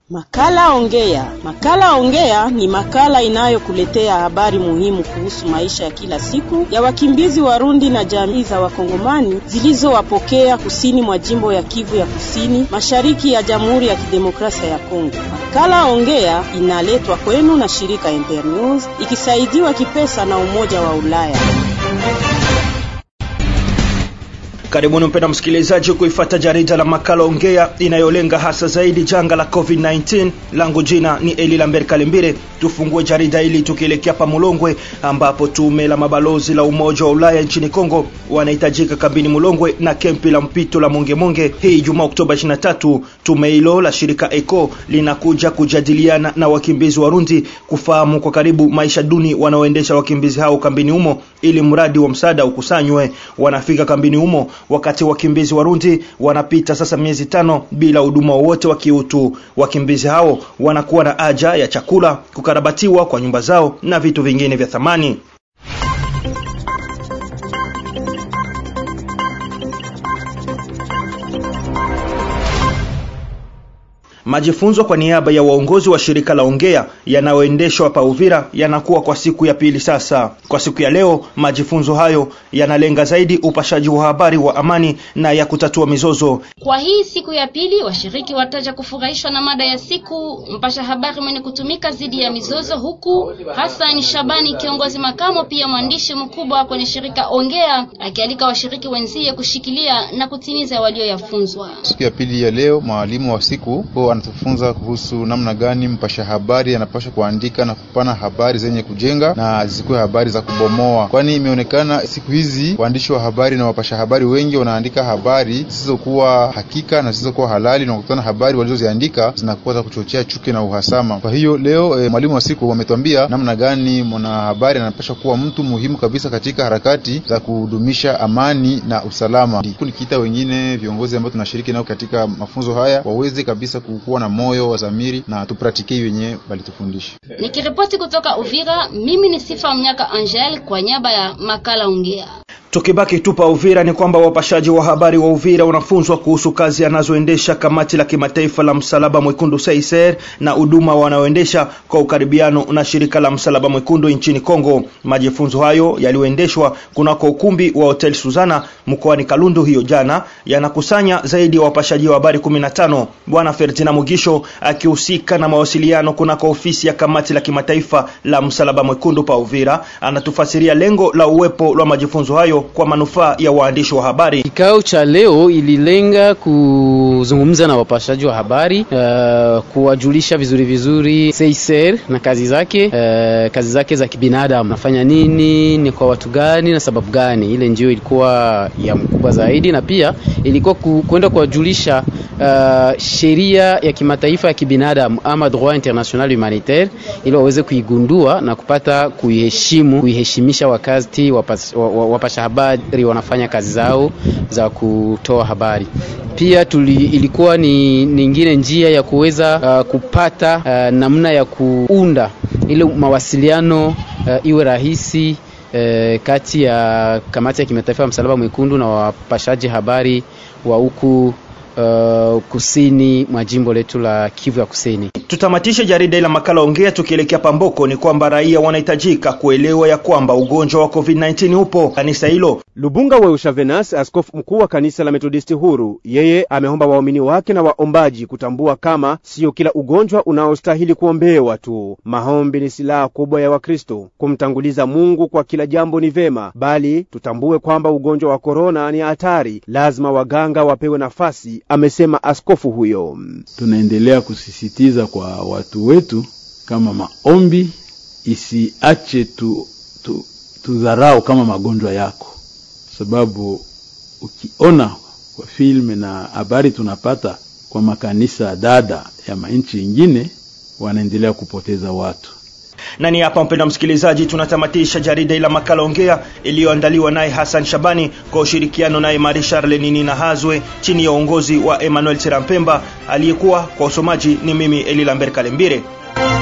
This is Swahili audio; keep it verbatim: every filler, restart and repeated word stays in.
Makala Ongea. Makala Ongea ni makala inayokuletea habari muhimu kuhusu maisha ya kila siku ya wakimbizi Warundi na jamii za Wakongomani zilizowapokea kusini mwa jimbo ya Kivu ya Kusini, mashariki ya Jamhuri ya Kidemokrasia ya Kongo. Makala Ongea inaletwa kwenu na shirika Internews ikisaidiwa kipesa na Umoja wa Ulaya. Karibuni mpenda msikilizaji kuifuata jarida la Makala Ongea inayolenga hasa zaidi janga la covid kumi na tisa. Langu jina ni Eli Lambert Kalembire. Tufungue jarida hili tukielekea pa Mulongwe ambapo tume la mabalozi la Umoja wa Ulaya nchini Kongo wanahitajika kambini Mulongwe na kempi la mpito la Monge Monge hii Jumaa Oktoba ishirini na tatu. Tume hilo la shirika Eco linakuja kujadiliana na wakimbizi Warundi kufahamu kwa karibu maisha duni wanaoendesha wakimbizi hao kambini humo ili mradi wa msaada ukusanywe. Wanafika kambini humo wakati wakimbizi Warundi wanapita sasa miezi tano bila huduma wote wa kiutu. Wakimbizi hao wanakuwa na haja ya chakula, kukarabatiwa kwa nyumba zao na vitu vingine vya thamani. Majifunzo kwa niaba ya waongozi wa shirika la Ongea yanayoendeshwa hapa Uvira yanakuwa kwa siku ya pili sasa. Kwa siku ya leo, majifunzo hayo yanalenga zaidi upashaji wa habari wa amani na ya kutatua mizozo. Kwa hii siku ya pili, washiriki wataja kufurahishwa na mada ya siku mpasha habari mwenye kutumika zidi ya mizozo, huku Hassan Shabani, kiongozi makamo pia mwandishi mkubwa kwenye shirika Ongea, akialika washiriki wenzie kushikilia na kutimiza walioyafunzwa. Siku ya pili ya leo, mwalimu wa siku anatufunza kuhusu namna gani mpasha habari anapaswa kuandika na kupana habari zenye kujenga na zisikuwe habari za kubomoa, kwani imeonekana siku hizi waandishi wa habari na wapasha habari wengi wanaandika habari zisizokuwa hakika na zisizokuwa halali, na kukutana habari walizoziandika zinakuwa za kuchochea chuki na uhasama. Kwa hiyo leo e, mwalimu wa siku wametuambia namna gani mwanahabari anapaswa kuwa mtu muhimu kabisa katika harakati za kudumisha amani na usalama. Nikiita wengine viongozi ambao tunashiriki nao katika mafunzo haya waweze kabisa ku kuwa na moyo wa zamiri na tupratike wenyewe bali tufundishe. Nikiripoti kutoka Uvira, mimi ni Sifa Mnyaka Angel kwa niaba ya Makala Ongea. Tukibaki tupa Uvira ni kwamba wapashaji wa habari wa Uvira wanafunzwa kuhusu kazi anazoendesha kamati la kimataifa la Msalaba Mwekundu C I C R na huduma wanaoendesha kwa ukaribiano na shirika la Msalaba Mwekundu nchini Kongo. Majifunzo hayo yaliyoendeshwa kunako ukumbi wa Hotel Suzana mkoani Kalundu hiyo jana yanakusanya zaidi ya wapashaji wa habari kumi na tano. Bwana Ferdinand Mugisho akihusika na mawasiliano kunako ofisi ya kamati la kimataifa la Msalaba Mwekundu pa Uvira anatufasiria lengo la uwepo la majifunzo hayo kwa manufaa ya waandishi wa habari. Kikao cha leo ililenga kuzungumza na wapashaji wa habari, uh, kuwajulisha vizuri vizuri C I C R na kazi zake, uh, kazi zake za kibinadamu, nafanya nini, ni kwa watu gani na sababu gani. Ile ndio ilikuwa ya mkubwa zaidi, na pia ilikuwa kwenda kuwajulisha uh, sheria ya kimataifa ya kibinadamu ama droit international humanitaire ili waweze kuigundua na kupata kuiheshimu, kuiheshimisha wakati wapasha, wapasha habari wanafanya kazi zao za kutoa habari. Pia tuli, ilikuwa ni nyingine njia ya kuweza uh, kupata uh, namna ya kuunda ile mawasiliano uh, iwe rahisi uh, kati ya kamati ya kimataifa ya Msalaba Mwekundu na wapashaji habari wa huku Uh, kusini mwa jimbo letu la Kivu ya Kusini. Tutamatisha jarida la Makala Ongea tukielekea Pamboko ni kwamba raia wanahitajika kuelewa ya kwamba ugonjwa wa covid kumi na tisa upo kanisa hilo. Lubunga wa Ushavenas, askofu mkuu wa kanisa la Methodisti huru, yeye ameomba waumini wake na waombaji kutambua kama sio kila ugonjwa unaostahili kuombewa tu. Maombi ni silaha kubwa ya Wakristo. Kumtanguliza Mungu kwa kila jambo ni vema, bali tutambue kwamba ugonjwa wa corona ni hatari. Lazima waganga wapewe nafasi, amesema askofu huyo. Tunaendelea kusisitiza kwa watu wetu kama maombi isiache tu, tu tudharau kama magonjwa yako, sababu ukiona kwa filme na habari tunapata kwa makanisa dada ya manchi nyingine wanaendelea kupoteza watu. Na ni hapa mpenda msikilizaji tunatamatisha jarida la Makala Ongea iliyoandaliwa naye Hassan Shabani kwa ushirikiano naye Marie Charles na Hazwe chini ya uongozi wa Emmanuel Terampemba. Aliyekuwa kwa usomaji ni mimi Eli Lambert Kalembire.